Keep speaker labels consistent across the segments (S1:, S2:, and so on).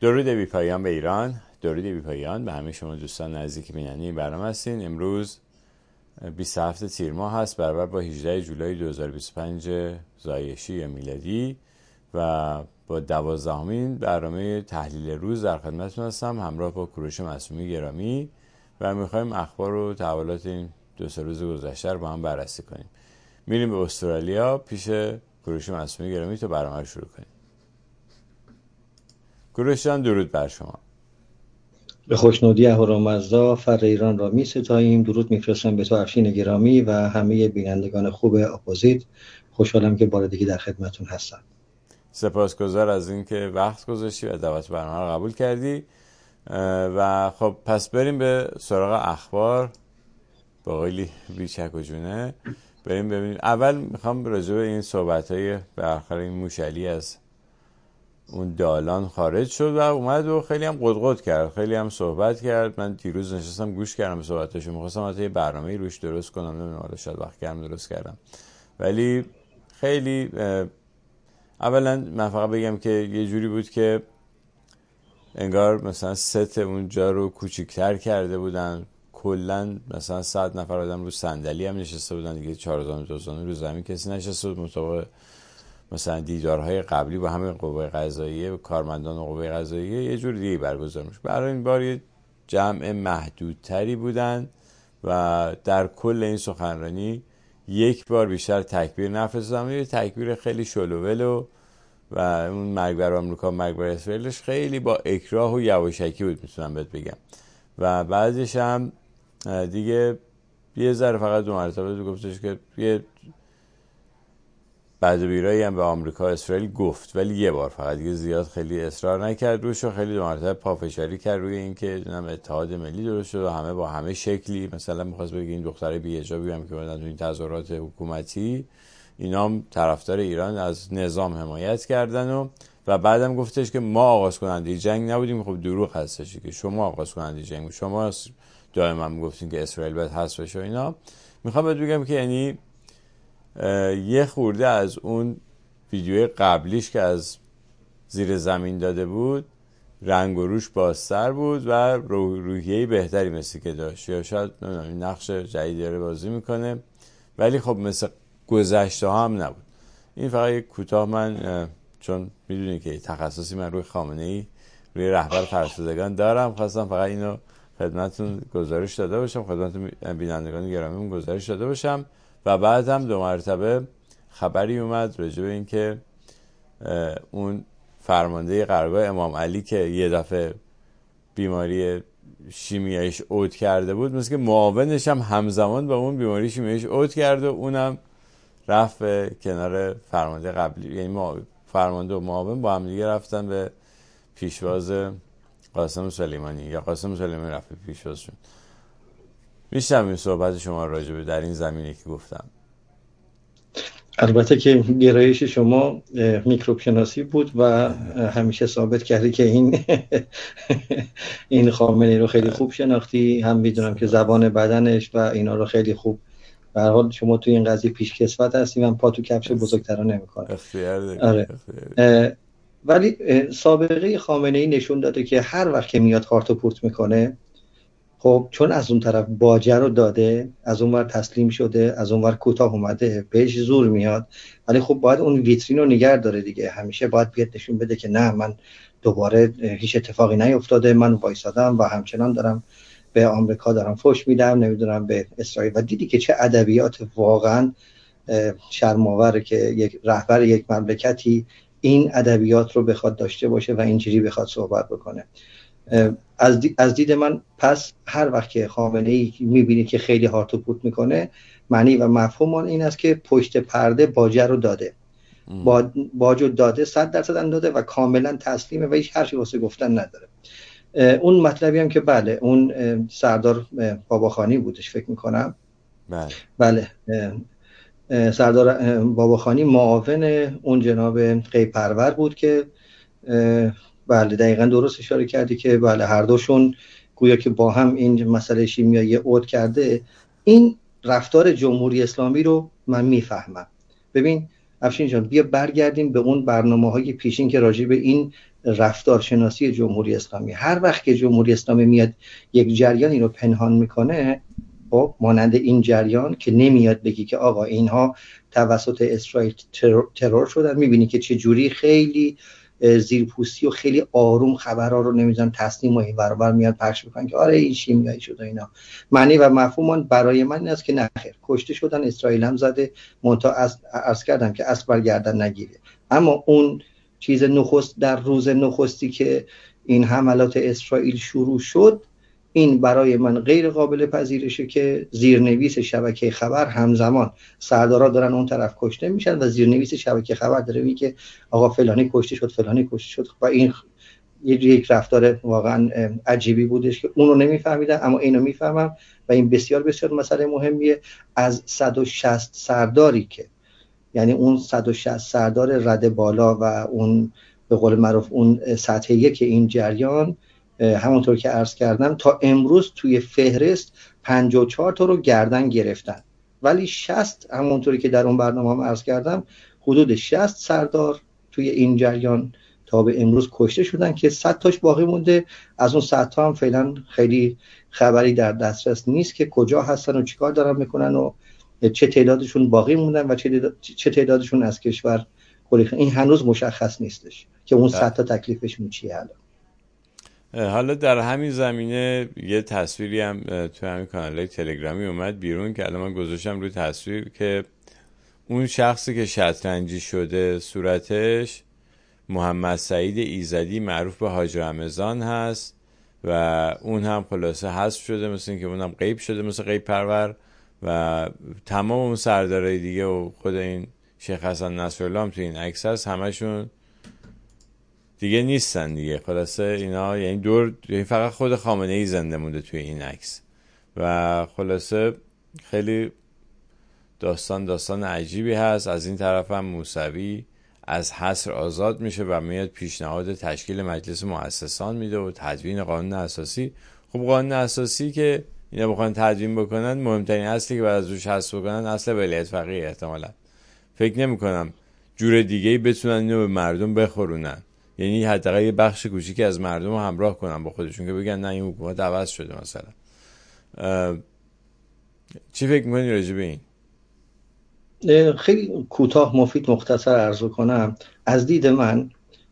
S1: درود بی پایان به ایران، درود بی پایان به همه شما دوستان نزدیک بیننده این برنامه هستین. امروز 27 تیر ماه هست برابر با 18 جولای 2025 زایشی یا میلادی و با 12مین برنامه تحلیل روز در خدمتتون هستم همراه با کوروش معصومی گرامی و میخوایم اخبار و تحولات این دو سه روز گذشته رو با هم بررسی کنیم. میریم به استرالیا پیش کوروش معصومی گرامی تا برنامه رو شروع کنیم. کوروش جان، درود بر شما.
S2: به خوشنودی اهورامزدا فر ایران را می ستاییم. درود میفرستم به تو افشین گرامی و همه بینندگان خوب اپوزیت. خوشحالم که بار دیگه در خدمتون هستم.
S1: سپاسگزار از اینکه وقت گذاشتی و دعوت برنامه رو قبول کردی و خب پس بریم به سراغ اخبار با قیلی بیچک و جونه. بریم ببینیم. اول میخوام راجع به این صحبت‌های به آخر این موشلی از اون دالان خارج شد و اومد و خیلی هم قدقد کرد، خیلی هم صحبت کرد. من دیروز نشستم گوش کردم به صحبتاشو، می‌خواستم حتی یه برنامه‌ای روش درست کنم، نمیدونم حالا شاید وقت کردم درست کردم، ولی خیلی اولا من فقط بگم که یه جوری بود که انگار مثلا ست اونجا رو کوچیک‌تر کرده بودن، کلا مثلا 100 نفر آدم رو صندلی هم نشسته بودن دیگه، 4 رو زمین کسی نشسته بود. مطابق مثلا دیدارهای قبلی با همه قوه قضاییه و کارمندان قوه قضاییه یه جور دیگه برگزار میشه. برای این بار یه جمع محدودتری بودن و در کل این سخنرانی یک بار بیشتر تکبیر نفرستادم. یه تکبیر خیلی شلوول و اون مرگ بر آمریکا مرگ بر اسرائیلش خیلی با اکراه و یواشکی بود میتونم بهت بگم. و بعدش هم دیگه یه ذره فقط دو مرتبه گفتش که یه بعد بیرایی هم به آمریکا اسرائیل گفت، ولی یه بار فقط، دیگه زیاد خیلی اصرار نکرد روش و خیلی دو مرتبه پافشاری کرد روی این که اتحاد ملی درست شد و همه با همه شکلی، مثلا می‌خواست بگه این دختره بی‌حجابی هم که بودن تو این تظاهرات حکومتی اینا هم طرفدار ایران از نظام حمایت کردن و بعدم گفتش که ما آغاز کننده جنگ نبودیم. خب دروغ هستش که شما آغاز کننده جنگ بود، شما دائما میگفتین که اسرائیل باید حذف بشه. اینا میخوام بهت بگم که یعنی یه خورده از اون ویدیوی قبلیش که از زیر زمین داده بود رنگ و روش بازتر بود و روحیه‌ای بهتری مثل که داشت، یا شاید نقش جدیدی داره بازی میکنه، ولی خب مثل گذشته ها هم نبود. این فقط یک کوتاه، من چون میدونی که تخصصی من روی خامنه‌ای، روی رهبر فرسودگان دارم، خواستم فقط اینو خدمتتون گزارش داده باشم، خدمت بینندگان گرامیمون گزارش داده باشم. و بعد هم دو مرتبه خبری اومد راجع به این که اون فرمانده قرارگاه امام علی که یه دفعه بیماری شیمیاییش عود کرده بود، مثل که معاونش هم همزمان با اون بیماری شیمیاییش عود کرد و اونم رفت کنار فرمانده قبلی، یعنی فرمانده و معاون با هم دیگه رفتن به پیشواز قاسم سلیمانی، یا قاسم سلیمانی رفت پیشوازشون. میشتم این صحبت شما راجبه در این زمینه که گفتم.
S2: البته که گرایش شما میکروب شناسی بود و همیشه ثابت کردی که این خامنه‌ای رو خیلی خوب شناختی، هم میدونم که زبان بدنش و اینا رو خیلی خوب. به هر حال شما توی این قضیه پیشکسوت هستی، من پا تو کفش بزرگترا نمی‌کنم.
S1: اختیار دارید.
S2: آره. ولی سابقه خامنه‌ای نشون داده که هر وقت که میاد هارت و پورت میکنه، خب چون از اون طرف باجه رو داده، از اون ور تسلیم شده، از اون ور کوتاه اومده، بهش زور میاد، ولی خب باید اون ویترین رو نگه داره دیگه. همیشه باید بیاد نشون بده که نه، من دوباره هیچ اتفاقی نیفتاده، من وایسادم و همچنان دارم به آمریکا دارم فوش میدم، نمیدونم به اسرائیل. و دیدی که چه ادبیات واقعا شرم‌آوره که یک رهبر یک مملکتی این ادبیات رو بخواد داشته باشه و اینجوری بخواد صحبت بکنه. از دید من پس هر وقت که خامنه‌ای می‌بینید که خیلی هارت و پورت میکنه، معنی و مفهوم آن این است که پشت پرده باجه رو داده، باجو داده، 100% داده و کاملا تسلیمه و هیچ حرفی واسه گفتن نداره. اون مطلبی هم که بله، اون سردار باباخانی بودش فکر میکنم. بله سردار باباخانی معاون اون جناب قیپرور بود که بله دقیقاً درست اشاره کردی که بله هر دوشون گویا که با هم این مسئله شیمیایی عود کرده. این رفتار جمهوری اسلامی رو من میفهمم. ببین افشین جان بیا برگردیم به اون برنامه‌های پیشین که راجع به این رفتارشناسی جمهوری اسلامی. هر وقت که جمهوری اسلامی میاد یک جریانی رو پنهان میکنه، خب مانند این جریان که نمیاد بگی که آقا اینها توسط اسرائیل ترور شدن، میبینی که چه جوری خیلی زیرپوستی و خیلی آروم خبرها رو نمیدونم تسلیم و این برابر میاد پخش میکنن که آره این شیمیایی شد و اینا. معنی و مفهوم برای من این است که نخیر، کشته شدن، اسرائیل هم زده، منتها عرض کردم که اسب بر گردن نگیره. اما اون چیز نخست در روز نخستی که این حملات اسرائیل شروع شد، این برای من غیر قابل پذیرشه که زیرنویس شبکه خبر همزمان سردارا دارن اون طرف کشته میشن و زیرنویس شبکه خبر داره میگه که آقا فلانی کشته شد، فلانی کشته شد. و این یک رفتار واقعا عجیبی بودش که اونو نمیفهمیدم اما اینو میفهمم و این بسیار بسیار مسئله مهمیه. از 160 سرداری که یعنی اون 160 سردار رده بالا و اون به قول معروف اون سطح یک این جریان، همونطور که عرض کردم تا امروز توی فهرست 54 تا رو گردن گرفتن، ولی 60 همونطوری که در اون برنامه هم عرض کردم حدود 60 سردار توی این جریان تا به امروز کشته شدن که 100 تاش باقی مونده. از اون 100 تا هم فعلا خیلی خبری در دسترس نیست که کجا هستن و چیکار دارن میکنن و چه تعدادشون باقی موندن و چه تعدادشون از کشور خارج. این هنوز مشخص نیستش که اون 100 تا تکلیفشون چیه.
S1: حالا در همین زمینه یه تصویری هم تو همین کانال تلگرامی اومد بیرون که الان من گذاشتم روی تصویر که اون شخصی که شطرنجی شده صورتش محمد سعید ایزدی معروف به حاج رمضان هست و اون هم خلاصه حذف شده، مثل اینکه اونم غیب شده مثل غیب پرور و تمام اون سردارای دیگه و خود این شیخ حسن نصرالله هم تو این عکس هست، همشون دیگه نیستن دیگه. خلاصه اینا یعنی فقط خود خامنه ای زنده مونده توی این عکس و خلاصه خیلی داستان عجیبی هست. از این طرف هم موسوی از حصر آزاد میشه و میاد پیشنهاد تشکیل مجلس مؤسسان میده و تدوین قانون اساسی. خب قانون اساسی که اینا بخوان تدوین بکنن، مهمترین اصلی که بعد از روش حذف بکنن اصل ولایت فقیه. احتمالاً فکر نمی کنم جور دیگه‌ای بتونن اینو به مردم بخورونن، یعنی حداقل یه بخش کوچیکی از مردم رو همراه کنن با خودشون که بگن نه این حکومت عوض شده. مثلا چی فکر می‌کنی راجع به این؟
S2: خیلی کوتاه مفید مختصر عرض کنم. از دید من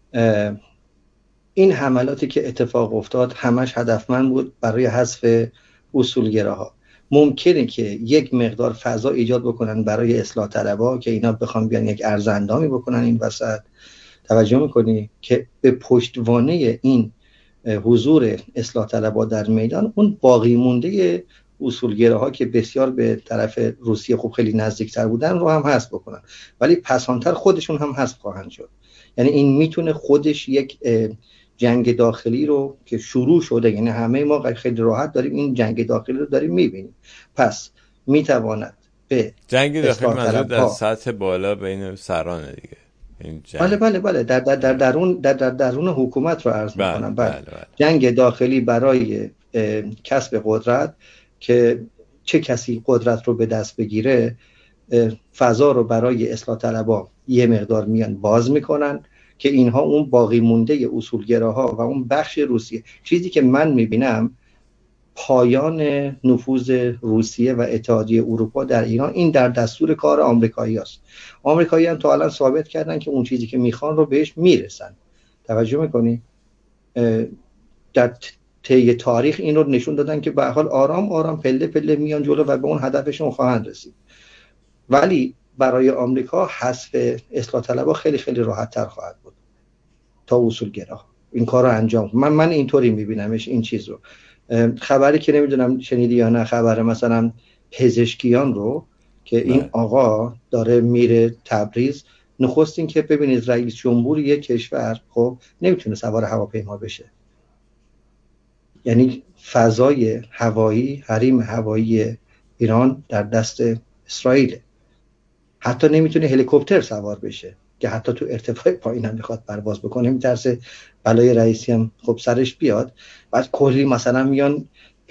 S2: این حملاتی که اتفاق افتاد همش هدفمند بود برای حذف اصولگراها. ممکنه که یک مقدار فضا ایجاد بکنن برای اصلاح طلبها که اینا بخوام بیان یک ارزندامی بکنن این وسط. توجه میکنی که به پشتوانه این حضور اصلاح طلبها در میدان اون باقی مونده اصولگراها که بسیار به طرف روسیه خوب خیلی نزدیکتر بودن رو هم حذف بکنن، ولی پسانتر خودشون هم حذف خواهند شد. یعنی این میتونه خودش یک جنگ داخلی رو که شروع شده، یعنی همه ما خیلی راحت داریم این جنگ داخلی رو داریم میبینیم، پس میتواند به
S1: جنگ داخلی منظور در سطح بالا بین سرانه دیگه.
S2: بله در درون حکومت رو عرض میکنم. بله. جنگ داخلی برای کسب قدرت که چه کسی قدرت رو به دست بگیره، فضا رو برای اصلاح طلبها یه مقدار میان باز میکنن که اینها اون باقی مونده اصولگراها و اون بخش روسیه. چیزی که من میبینم پایان نفوذ روسیه و اتحادیه اروپا در ایران این در دستور کار آمریکایی هست. آمریکایی هم تا الان ثابت کردن که اون چیزی که میخوان رو بهش میرسن. توجه میکنی؟ در طی تاریخ این رو نشون دادن که به هر حال آرام آرام پله پله میان جلو و به اون هدفشون خواهند رسید. ولی برای آمریکا حذف اصلاح طلبها خیلی خیلی راحت تر خواهد بود تا اصولگرا این کار رو انجام. من اینطوری میبینمش این چیز رو. خبری که نمیدونم شنیدی یا نه، خبر مثلا پزشکیان رو که این آقا داره میره تبریز. نخست این که ببینید رئیس جمهور یک کشور خب نمیتونه سوار هواپیما بشه، یعنی فضای هوایی، حریم هوایی ایران در دست اسرائیل. حتی نمیتونه هلیکوپتر سوار بشه که حتی تو ارتفاع پایین هم میخواد پرواز بکنه، میترسه بلای رئیسی هم خب سرش بیاد. بعد کلی مثلا میان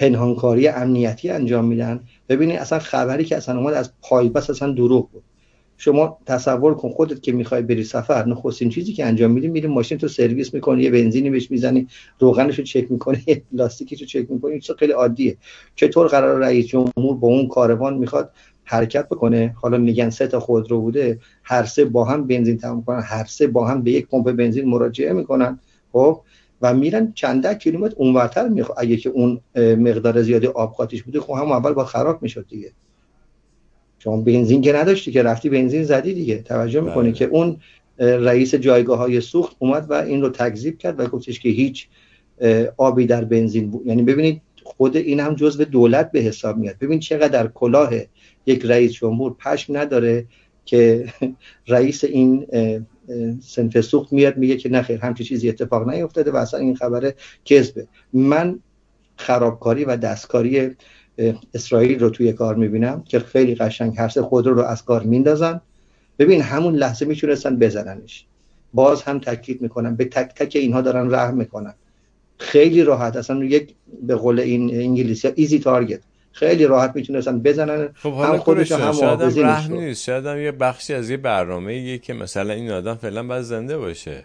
S2: پنهانکاری امنیتی انجام میدن. ببینید اصلا خبری که اصلا اومد از پایبست اصلا دروغ بود. شما تصور کن خودت که میخوای بری سفر، نخستین چیزی که انجام میدی میری ماشین تو سرویس میکنی، یه بنزینی بهش میزنی، روغنشو چک میکنی، لاستیکشو چک میکنی. این چیز خیلی عادیه. چطور قرار رئیس جمهور با اون کاروان میخواد حرکت بکنه؟ حالا میگن 3 تا خودرو بوده، هر سه با هم بنزین تمام کنن، هر سه با هم به یک پمپ بنزین مراجعه میکنن، خب، و میرن چند ده کیلومتر اونورتر. اگه که اون مقدار زیادی آب قاطیش بوده، خب هم اول با خراب میشد دیگه. شما بنزین که نداشتی که رفتی بنزین زدی دیگه. توجه میکنی که اون رئیس جایگاه‌های سوخت اومد و این رو تکذیب کرد و گفتش که هیچ آبی در بنزین بود. یعنی ببینید خود این هم جزء دولت به حساب میاد. ببین چقدر کلاه یک رئیس جمهور پشم نداره که رئیس این صنف سوخت میاد میگه که نه خیر همچین چیزی اتفاق نیفتاده و اصلا این خبر کذبه. من خرابکاری و دستکاری اسرائیل رو توی کار میبینم که خیلی قشنگ هر سه خودرو رو از کار میندازن. ببین همون لحظه میتونستن بزننش. باز هم تاکید میکنم به تک تک اینها دارن رحم میکنن. خیلی راحت، اصلا یک به قول این انگلیسی ها ایزی تارگت، خیلی راحت میتونستن بزنن.
S1: خب حالا
S2: هم خودش هم
S1: شاید هم
S2: محافظینش
S1: رحم
S2: رو.
S1: نیست، شاید هم یه بخشی از یه برنامه‌ایه که مثلا این آدم فعلا باید زنده باشه،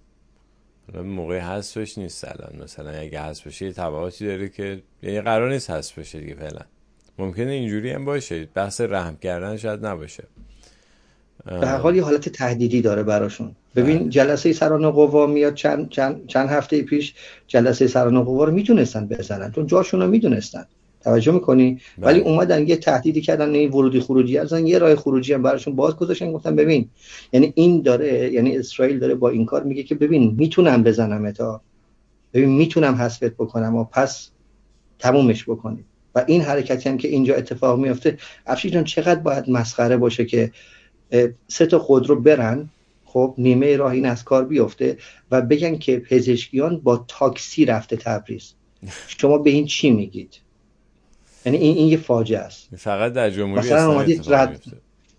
S1: موقع حذفش نیست الان. مثلا اگه حذف بشه یه تبعاتی داره که یعنی قرار نیست حذف بشه دیگه فعلا. ممکنه اینجوری هم باشه، بحث رحم کردن شاید نباشه.
S2: به هر حال یه حالت تهدیدی داره براشون. ببین
S1: بله.
S2: جلسه سران قوا میاد، چند هفته پیش جلسه سران قوا رو میتونستن بزنن چون جاشون رو میدونستن. توجه میکنی؟ ولی
S1: بله.
S2: اومدن یه تهدیدی کردن، این ورودی خروجی ازن، یه راه خروجی هم براشون باز گذاشتن. گفتن ببین، یعنی این داره، یعنی اسرائیل داره با این کار میگه که ببین میتونم بزنم تا، ببین میتونم حذفت بکنم و پس تمومش بکنید. و این حرکتی هم که اینجا اتفاق میفته، افشین جان چقدر باید مسخره باشه که 3 تا خودرو برن، خب نیمه راه این از کار بیفته و بگن که پزشکیان با تاکسی رفته تبریز. شما به این چی میگید؟ یعنی این یه فاجعه است.
S1: فقط در جمهوری
S2: مثلا
S1: اسلامی
S2: اومدید
S1: اتفاق میفته.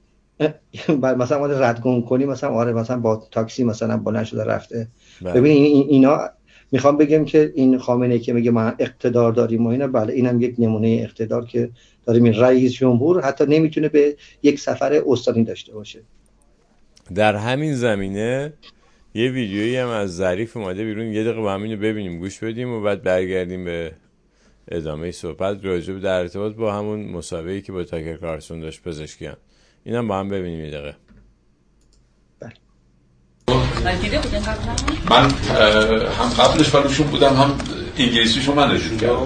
S2: مثلا اومدید ردگم کنی، مثلا آره مثلا با تاکسی مثلا بلند شده رفته.
S1: بله.
S2: ببین اینا میخوام بگم که این خامنه‌ای که میگه ما اقتدار داریم و اینا، بله اینم یک نمونه اقتدار که داریم. این رئیس جمهور حتی نمیتونه به یک سفر استانی داشته باشه.
S1: در همین زمینه یه ویدیویی هم از ظریف اومده بیرون، یه دقیقه با همینو ببینیم، گوش بدیم و بعد برگردیم به ادامه صحبت راجع به در ارتباط با همون مسابقه‌ای که با تاکر کارلسون داشت پزشکیان. اینم با هم ببینیم یه دقیقه.
S3: من هم قبلش فلوشون بودم، هم انگلیسیشون من نشون کردم.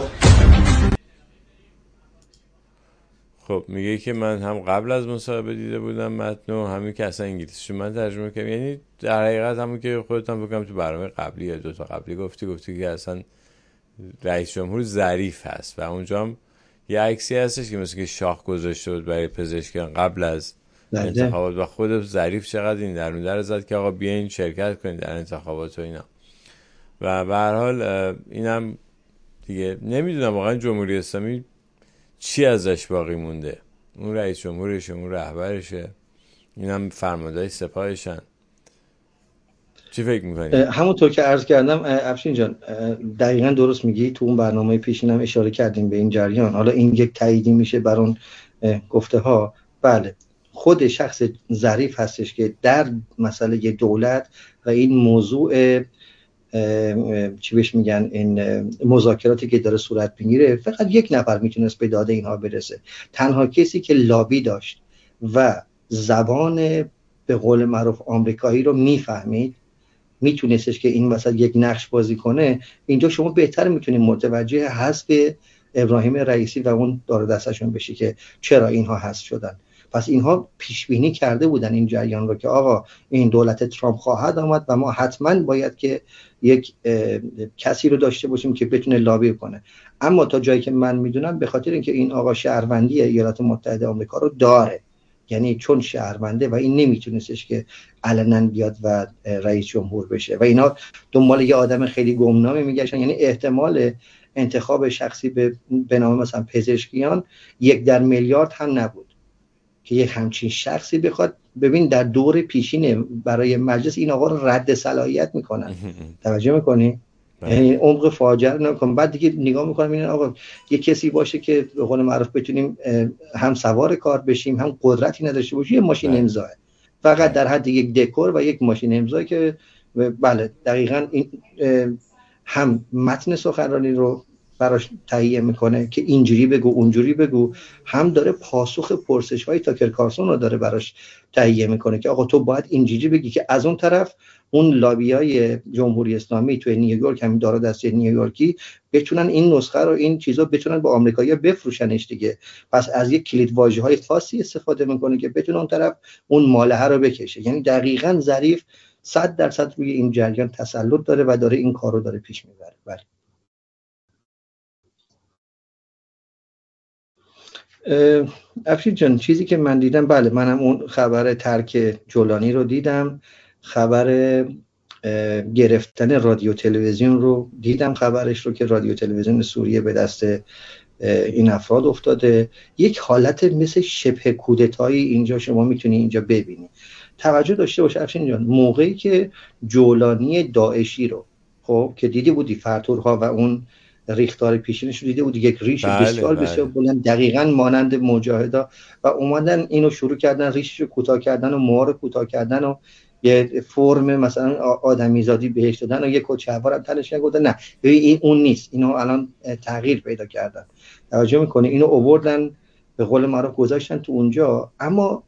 S1: خب میگه که من هم قبل از مصاحبه دیده بودم متن و همین که اصلا انگلیسیشو من ترجمه کردم. یعنی در حقیقت همون که خودت هم بگم تو برنامه قبلی یا 2 تا قبلی گفتی که اصلا رئیس جمهور ظریف هست و اونجا هم یه عکسی هستش که مثل که شاخ گذاشته بود برای پزشکیان قبل از انتخابات و خود ظریف چقدر این در زد که آقا بیاین شرکت کنید در انتخابات و اینا. و به هر حال اینم دیگه نمیدونم واقعا جمهوری اسلامی چی ازش باقی مونده. اون رئیس جمهورشه، اون رهبرشه، اینم فرماندهای سپاهشن. چی فکر میکنی؟
S2: همونطور که عرض کردم افشین جان، دقیقا درست میگی. تو اون برنامه پیشینم اشاره کردیم به این جریان. حالا این یک تاییدی میشه بر اون گفته ها. بله خود شخص ظریف هستش که در مسئله دولت و این موضوع چی بهش میگن، این مذاکراتی که داره صورت میگیره، فقط یک نفر میتونست به داده اینها برسه. تنها کسی که لابی داشت و زبان به قول معروف آمریکایی رو میفهمید، میتونستش که این وسط یک نقش بازی کنه. اینجا شما بهتر میتونید متوجه حذف ابراهیم رئیسی و اون دار دستشون بشی که چرا اینها حذف شدن. پس اینها پیش بینی کرده بودن این جریان رو که آقا این دولت ترامپ خواهد آمد و ما حتما باید که یک کسی رو داشته باشیم که بتونه لابی کنه. اما تا جایی که من میدونم به خاطر اینکه این آقا شهروندی ایالات متحده آمریکا رو داره، یعنی چون شهرونده و این نمیتونستش که علنا بیاد و رئیس جمهور بشه و اینا دنبال یه آدم خیلی گمنامی میگشتن. یعنی احتمال انتخاب شخصی به نام مثلا پزشکیان 1 در میلیارد هم نبود که یک همچین شخصی بخواد. ببین در دور پیشینه برای مجلس این آقا رو رد صلاحیت میکنن. توجه میکنی؟ یعنی عمق فاجعه رو نکنم. بعد دیگه نگاه میکنم این آقا یه کسی باشه که به قول معروف بتونیم هم سوار کار بشیم هم قدرتی نداشته باشیم، یه ماشین امضاه فقط در حد یک دکور و یک ماشین امضا که بله دقیقاً این هم متن سخنرانی رو براش تهیه میکنه که اینجوری بگو اونجوری بگو، هم داره پاسخ پرسش‌های تاکر کارسون رو داره براش تهیه میکنه که آقا تو باید اینجوری بگی، که از اون طرف اون لابیای جمهوری اسلامی توی نیویورک، همین دارا دسته نیویورکی، بتونن این نسخه رو این چیزا بتونن با آمریکایی‌ها بفروشنش دیگه. پس از یک کلید واژه‌های خاصی استفاده میکنه که بتونه اون طرف اون مالحه رو بکشه. یعنی دقیقاً ظریف 100% روی این جریان تسلط داره و داره این کارو داره پیش میبره. بله. افشین جان، چیزی که من دیدم، بله منم اون خبر ترک جولانی رو دیدم، خبر گرفتن رادیو تلویزیون رو دیدم، خبرش رو که رادیو تلویزیون سوریه به دست این افراد افتاده. یک حالت مثل شبه کودتایی اینجا شما میتونی اینجا ببینی. توجه داشته باش افشین جان، موقعی که جولانی داعشی رو خب که دیدی بودی فرتورها و اون ریختار پیشینش رو دیده بودی، یک ریش بسیار بسیار بلند دقیقاً مانند مجاهدا، و اومدن اینو شروع کردن ریشش رو کوتاه کردن و موها رو کوتاه کردن و یه فرم مثلا آدمیزادی بهش دادن و یه کچه‌وار هم تنش گفتن نه این اون نیست، اینو الان تغییر پیدا کردن. توجه میکنه اینو آوردن به قول معروف گذاشتن تو اونجا، اما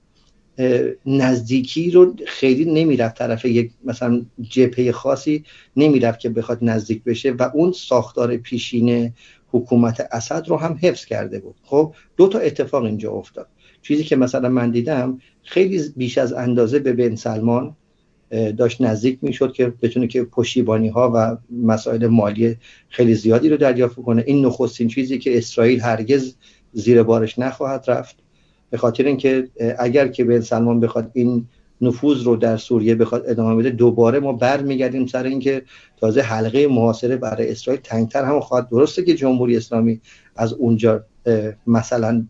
S2: نزدیکی رو خیلی نمیرفت طرف یک مثلا جبهه خاصی نمیرفت که بخواد نزدیک بشه و اون ساختار پیشین حکومت اسد رو هم حفظ کرده بود. خب دو تا اتفاق اینجا افتاد. چیزی که مثلا من دیدم خیلی بیش از اندازه به بن سلمان داشت نزدیک میشد که بتونه که پشتیبانی ها و مسائل مالی خیلی زیادی رو دریافت کنه. این نخستین چیزی که اسرائیل هرگز زیر بارش نخواهد رفت، به خاطر اینکه اگر که بن سلمان بخواد این نفوذ رو در سوریه بخواد ادامه بده، دوباره ما برمیگردیم سر اینکه تازه حلقه محاصره برای اسرائیل تنگتر هم خواهد. درسته که جمهوری اسلامی از اونجا مثلا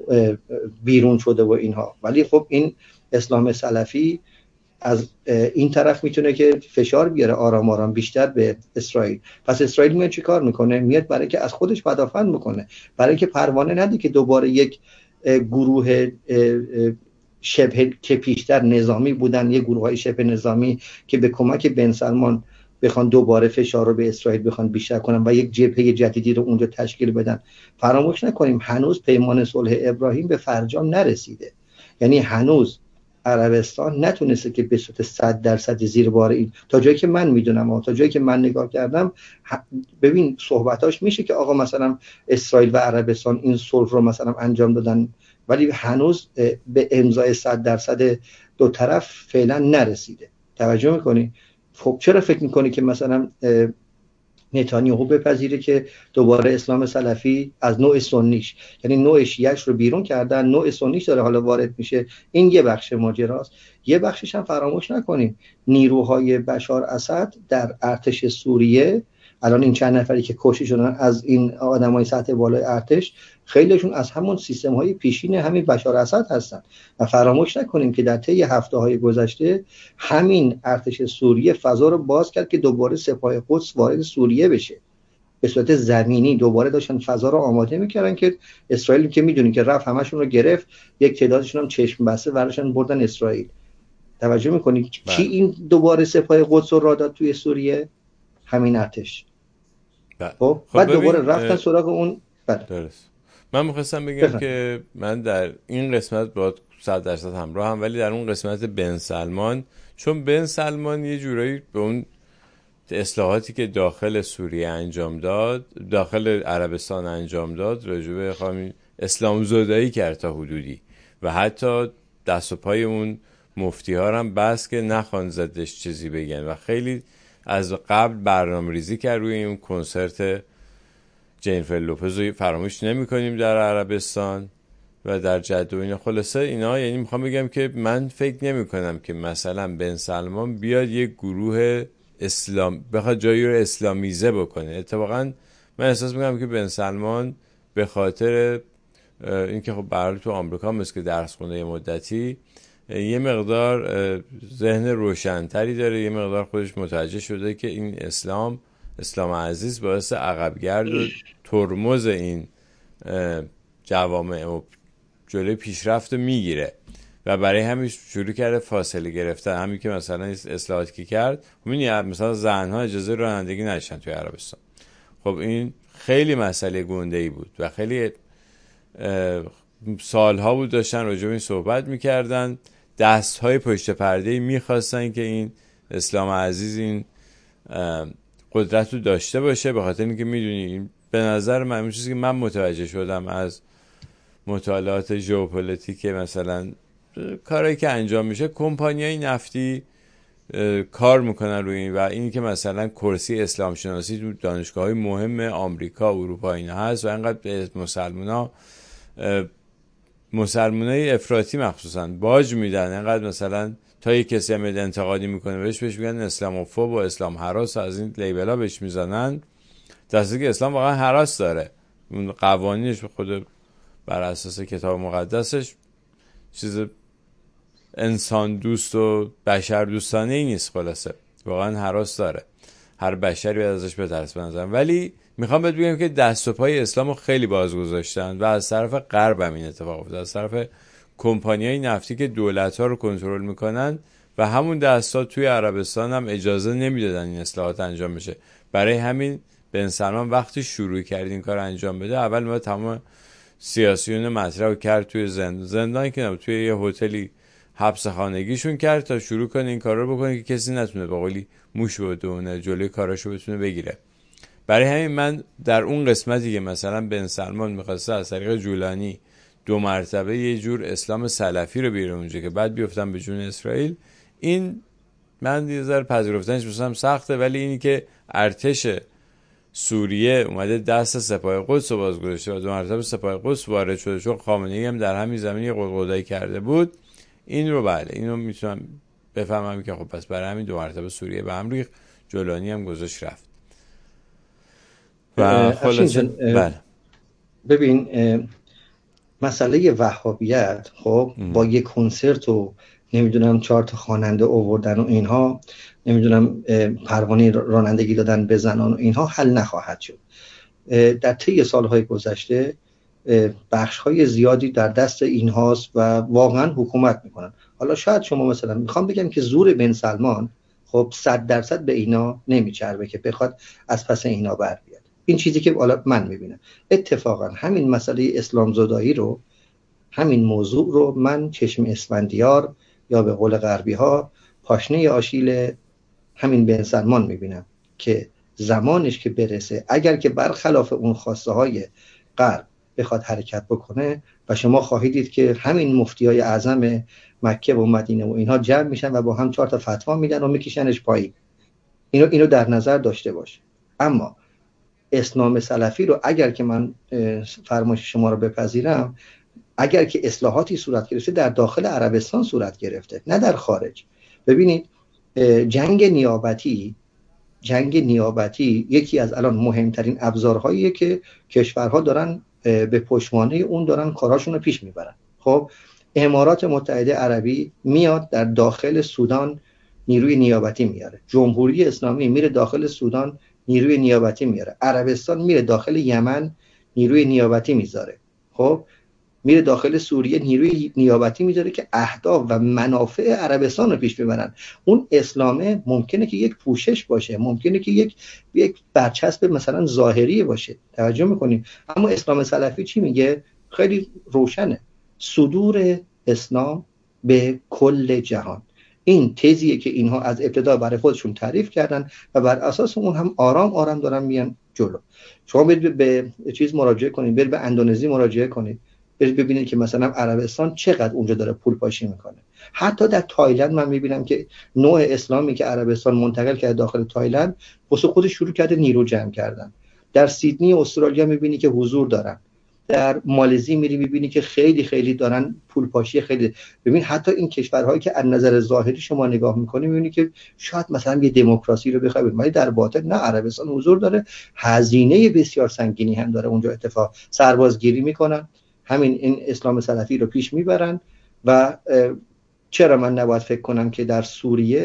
S2: بیرون شده و اینها، ولی خب این اسلام سلفی از این طرف میتونه که فشار بیاره آرام آرام بیشتر به اسرائیل. پس اسرائیل میاد چی کار میکنه؟ میاد برای که از خودش مدافع بکنه، برای که پروانه نده که دوباره یک گروه شبه که پیشتر نظامی بودن، یک گروه های شبه نظامی که به کمک بن سلمان بخوان دوباره فشار رو به اسرائیل بخوان بیشتر کنن و یک جبهه جدیدی رو اونجا تشکیل بدن. فراموش نکنیم هنوز پیمان صلح ابراهیم به فرجام نرسیده. یعنی هنوز عربستان نتونسته که به صورت 100% زیر بار این، تا جایی که من میدونم و تا جایی که من نگاه کردم، ببین صحبتاش میشه که آقا مثلا اسرائیل و عربستان این صلح رو مثلا انجام دادن، ولی هنوز به امضای 100% دو طرف فعلا نرسیده. توجه میکنی؟ خب چرا فکر میکنی که مثلا نتانیاهو بپذیره که دوباره اسلام سلفی از نوع سنیش، یعنی نوع شیعش رو بیرون کردن، نوع سنیش داره حالا وارد میشه؟ این یه بخش ماجراست. یه بخشش هم فراموش نکنیم نیروهای بشار اسد در ارتش سوریه الان این چند نفری که کشته شدن از این آدمای سطح بالای ارتش، خیلیشون از همون سیستم‌های پیشین همین بشار اسد هستن. و فراموش نکنیم که در طی هفته‌های گذشته همین ارتش سوریه فضا رو باز کرد که دوباره سپاه قدس وارد سوریه بشه. به صورت زمینی دوباره داشتن فضا رو آماده می‌کردن که اسرائیل که می‌دونین که رفت همشون رو گرفت، یک تعدادشون هم چشم بسته ورشون بردن اسرائیل. توجه می‌کنید کی این دوباره سپاه قدس رو را داد توی سوریه؟ همین ارتش. خب بعد دوباره رفتن سراغ اون.
S1: درست. من می‌خواستم بگم که من در این قسمت با 100% همراه هم، ولی در اون قسمت بن سلمان، چون بن سلمان یه جورایی به اون اصلاحاتی که داخل سوریه انجام داد، داخل عربستان انجام داد، راجبه اسلام زدایی کرد تا حدودی، و حتی دست و پای اون مفتی ها هم بس که نخوان زدش چیزی بگن، و خیلی از قبل برنامه ریزی کرد روی اون کنسرت جنیفر لوپز رو فراموش نمی کنیم در عربستان و در جده و اینا. خلاصه اینا، یعنی میخوام بگم که من فکر نمی کنم که مثلا بن سلمان بیاد یک گروه اسلام بخواد جایی رو اسلامیزه بکنه. اتفاقا من احساس میکنم که بن سلمان به خاطر اینکه خب برای تو آمریکا مثل که درس خونده یه مدتی، یه مقدار ذهن روشنتری داره، یه مقدار خودش متوجه شده که این اسلام اسلام عزیز باعث عقبگرد و ترمز این جوامع و جلوی پیشرفت رو میگیره و برای همین شروع کرده فاصله گرفتن. همین که مثلا اصلاحاتی که کرد، مثلا زنها اجازه رانندگی نداشتن توی عربستان. خب این خیلی مسئله گنده‌ای بود و خیلی سالها بود داشتن راجع به این صحبت میکردن، دستهای پشت پرده‌ای میخواستن که این اسلام عزیز این قدرت رو داشته باشه، به خاطر اینکه میدونی به نظر من اون چیزی که من متوجه شدم از مطالعات ژئوپلیتیک، مثلا کارهایی که انجام میشه، کمپانیای نفتی کار میکنن روی این و اینی که مثلا کرسی اسلام شناسی تو دانشگاه‌های مهم آمریکا و اروپا اینا هست و اینقدر به مسلمانای افراطی مخصوصا باج میدن، اینقدر مثلا تا یک کسی هم انتقادی میکنه بهش میگن اسلاموفوب و اسلام هراس، از این لیبلا بهش میزنن، درسته که اسلام واقعا هراس داره. اون قوانینش به خود بر اساس کتاب مقدسش چیز انسان دوست و بشر دوستانه ای نیست، خلاصه واقعا هراس داره، هر بشری باید ازش بترسه بنظرم. ولی میخوام بهت بگم که دست و پای اسلام رو خیلی باز گذاشتن و از طرف غرب هم این اتفاق افتاد، از طرف کمپانیای نفتی که دولت‌ها رو کنترل میکنن و همون دستا توی عربستان هم اجازه نمیدادن این اصلاحات انجام بشه. برای همین بن سلمان وقتی شروع کرد این کار انجام بده، اول ما تمام سیاسیون مطرح کرد توی زندان که توی یه هتلی حبس خانگیشون کرد تا شروع کنه این کارا رو بکنه که کسی نتونه به قولی موش بدونه جلوی کاراشو بتونه بگیره. برای همین من در اون قسمتی که مثلا بن سلمان می‌خواسته از طریق جولانی 2 مرتبه یه جور اسلام سلفی رو بیاره اونجا که بعد بیفتن به جون اسرائیل، این من یه ذره پذیرفتنش مثلا سخته، ولی اینی که ارتش سوریه اومده دست سپاه قدس رو باز گذاشته و 2 مرتبه سپاه قدس وارد شده، چون خامنه‌ای هم در همین زمین یه قدقدایی کرده بود، این رو بله اینو میتونم بفهمم که خب پس برای همین 2 مرتبه سوریه به هم ریخت، جولانی هم گذاشت رفت. و خلاص بله
S2: ببین مسئله وهابیت خب با یه کنسرت و نمیدونم 4 تا خواننده آوردن و اینها، نمیدونم پروانه رانندگی دادن به زنان و اینها حل نخواهد شد. در طی سالهای گذشته بخش‌های زیادی در دست اینهاست و واقعا حکومت میکنن. حالا شاید شما مثلا میخوام بگم که زور بن سلمان خب 100% به اینا نمیچربه که بخواد از پس اینا بر بیاد. این چیزی که حالا من میبینم. اتفاقا همین مسئله اسلام زدایی رو، همین موضوع رو من چشم اسفندیار یا به قول غربی ها پاشنه آشیل همین بن سلمان میبینم که زمانش که برسه، اگر که برخلاف اون خواسته های غرب بخواد حرکت بکنه و شما خواهید دید که همین مفتیای اعظم مکه و مدینه و اینها جمع میشن و با هم 4 تا فتوا میدن و میکشنش پایین. اینو در نظر داشته باش. اما اسلام سلفی رو اگر که من فرمایش شما رو بپذیرم، اگر که اصلاحاتی صورت گرفته در داخل عربستان صورت گرفته، نه در خارج. ببینید جنگ نیابتی یکی از الان مهمترین ابزارهاییه که کشورها دارن به پشتوانه اون دارن کاراشون رو پیش میبرن. خب امارات متحده عربی میاد در داخل سودان نیروی نیابتی میاره، جمهوری اسلامی میره داخل سودان نیروی نیابتی میاره، عربستان میره داخل یمن نیروی نیابتی میذاره، خب میره داخل سوریه نیروی نیابتی میذاره که اهداف و منافع عربستان رو پیش ببرن. اون اسلامه ممکنه که یک پوشش باشه، ممکنه که یک برچسب مثلا ظاهری باشه، توجه میکنیم، اما اسلام سلفی چی میگه؟ خیلی روشنه، صدور اسلام به کل جهان. این تزیه که اینها از ابتدا برای خودشون تعریف کردن و بر اساس اون هم آرام آرام دارن میان جلو. شما برید به چیز مراجعه کنید، برید به اندونزی مراجعه کنید، برید ببینید که مثلا عربستان چقدر اونجا داره پول پاشی میکنه. حتی در تایلند من میبینم که نوع اسلامی که عربستان منتقل کرده داخل تایلند واسه خودش شروع کرده نیرو جمع کردن. در سیدنی استرالیا میبینی که حضور دارن، در مالزی میری میبینی که خیلی خیلی دارن پول پاشی خیلی. ببین حتی این کشورهایی که از نظر ظاهری شما نگاه میکنی میبینی که شاید مثلا یه دموکراسی رو بخواد، ولی در باطن نه، عربستان حضور داره، هزینه بسیار سنگینی هم داره اونجا اتفاق، سربازگیری میکنن، همین این اسلام سلفی رو پیش میبرن. و چرا من نباید فکر کنم که در سوریه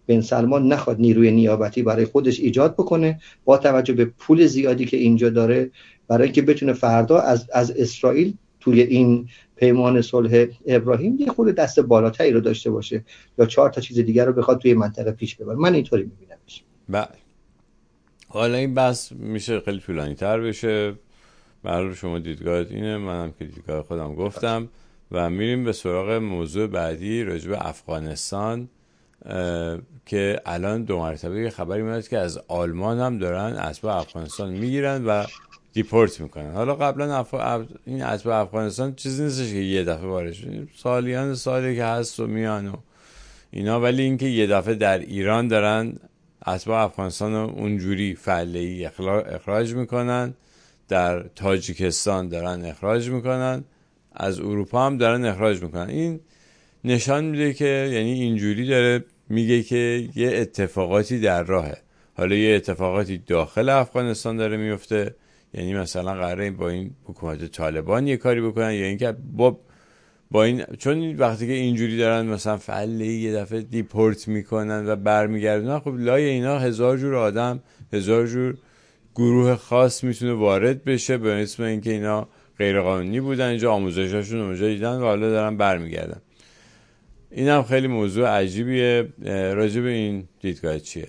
S2: بن سلمان نخواد نیروی نیابتی برای خودش ایجاد بکنه با توجه به پول زیادی که اینجا داره، برای اینکه بتونه فردا از اسرائیل توی این پیمان صلح ابراهیم یه خود دست بالاتری رو داشته باشه یا 4 تا چیز دیگر رو بخواد توی منطقه پیش ببره. من اینطوری میبینمش.
S1: بله. حالا این بحث میشه خیلی طولانی تر بشه. برای شما دیدگاهت اینه، منم که دیدگاه خودم گفتم و میریم به سراغ موضوع بعدی راجع به افغانستان که الان 2 مرتبه یه خبری میاد که از آلمان هم دارن اسباب افغانستان میگیرن و دیپورت میکنن. حالا قبلا این اسباب افغانستان چیزی نیستش که یه دفعه وارش سالیان سالی که هست و میان و اینا، ولی اینکه یه دفعه در ایران دارن اسباب افغانستان رو اونجوری فعلی اخراج میکنن، در تاجیکستان دارن اخراج میکنن، از اروپا هم دارن اخراج میکنن. این نشان میده که یعنی اینجوری داره میگه که یه اتفاقاتی در راهه. حالا یه اتفاقاتی داخل افغانستان داره میفته، یعنی مثلا قراره با این حکومت طالبان یه کاری بکنن، یا اینکه با این، چون وقتی که اینجوری دارن مثلا فعلی یه دفعه دیپورت میکنن و برمیگردونن، خب لای اینا 1000 جور آدم، 1000 جور گروه خاص میتونه وارد بشه به اسم اینکه اینا غیر قانونی بودن، اینجا آموزشاشون اونجا دیدن و حالا دارن برمیگردن. این هم خیلی موضوع عجیبیه. راجع به این دیدگاه چیه؟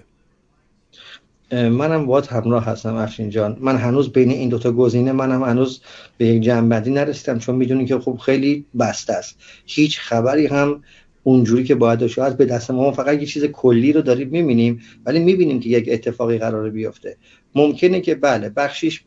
S2: منم باهات همراه هستم افشین جان. من هنوز بین این دوتا گزینه منم هنوز به یک جنبندی نرسیدم، چون میدونی که خب خیلی بسته است، هیچ خبری هم اونجوری که باید باشه از به دست ما فقط یه چیز کلی رو داریم میبینیم، ولی میبینیم که یک اتفاقی قراره بیفته. ممکنه که بله بخشیش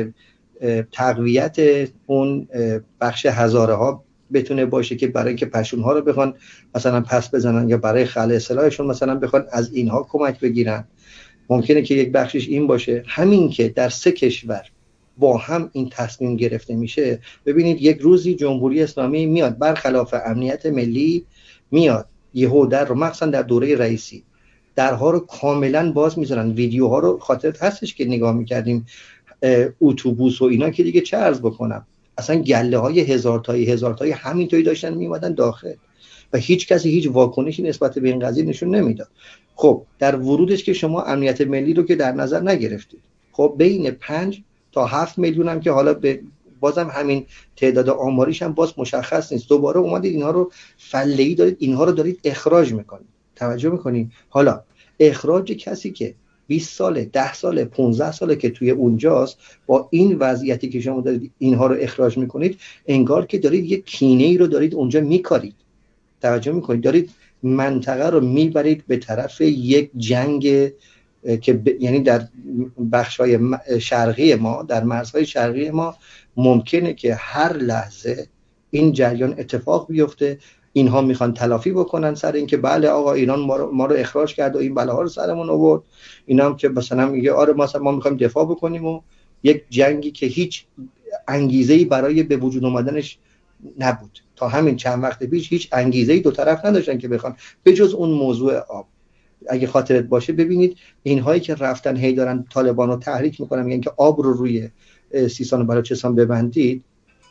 S2: تقویت اون بخش هزاره ها بتونه باشه که برای اینکه پشونها رو بخوان مثلا پس بزنن یا برای خلع سلاحشون مثلا بخوان از اینها کمک بگیرن. ممکنه که یک بخشش این باشه. همین که در 3 کشور با هم این تصمیم گرفته میشه، ببینید یک روزی جمهوری اسلامی میاد برخلاف امنیت ملی میاد یهو در رو مخصوصا در دوره رئیسی درها رو کاملا باز میذارن. ویدیوها رو خاطرت هستش که نگاه میکردیم اتوبوس و اینا که دیگه چه عرض بکنم، اصلا گله های هزار تایی همینطوری داشتن میومدن داخل و هیچ کسی هیچ واکنشی نسبت به این قضیه نشون نمیداد. خب در ورودش که شما امنیت ملی رو که در نظر نگرفتید، خب بین 5 تا 7 میلیون هم که حالا بازم همین تعداد آماریش هم باز مشخص نیست، دوباره اومدید اینها رو فله‌ای دارید اینها رو دارید اخراج میکنید. توجه میکنید؟ حالا اخراج کسی که 20 ساله 10 ساله 15 ساله که توی اونجاست، با این وضعیتی که شما دارید اینها رو اخراج میکنید، انگار که دارید یک کینه‌ای رو دارید اونجا میکارید. توجه میکنید؟ دارید منطقه رو میبرید به طرف یک جنگ که یعنی در بخش‌های شرقی ما، در مرزهای شرقی ما ممکنه که هر لحظه این جریان اتفاق بیفته. اینها میخوان تلافی بکنن سر این که بله آقا ایران ما رو اخراج کرد و این بلاها رو سرمون آورد. اینا هم که مثلا میگه آره ما میخوایم دفاع بکنیم و یک جنگی که هیچ انگیزه‌ای برای به وجود آمدنش نبود. تا همین چند وقت پیش هیچ انگیزه‌ای دو طرف نداشتن که بخوان، به جز اون موضوع آب. اگه خاطرت باشه ببینید اینهایی که رفتن هی دارن طالبان رو تحریک میکنن، میگن که آب رو روی سیستان و بلوچستان ببندید.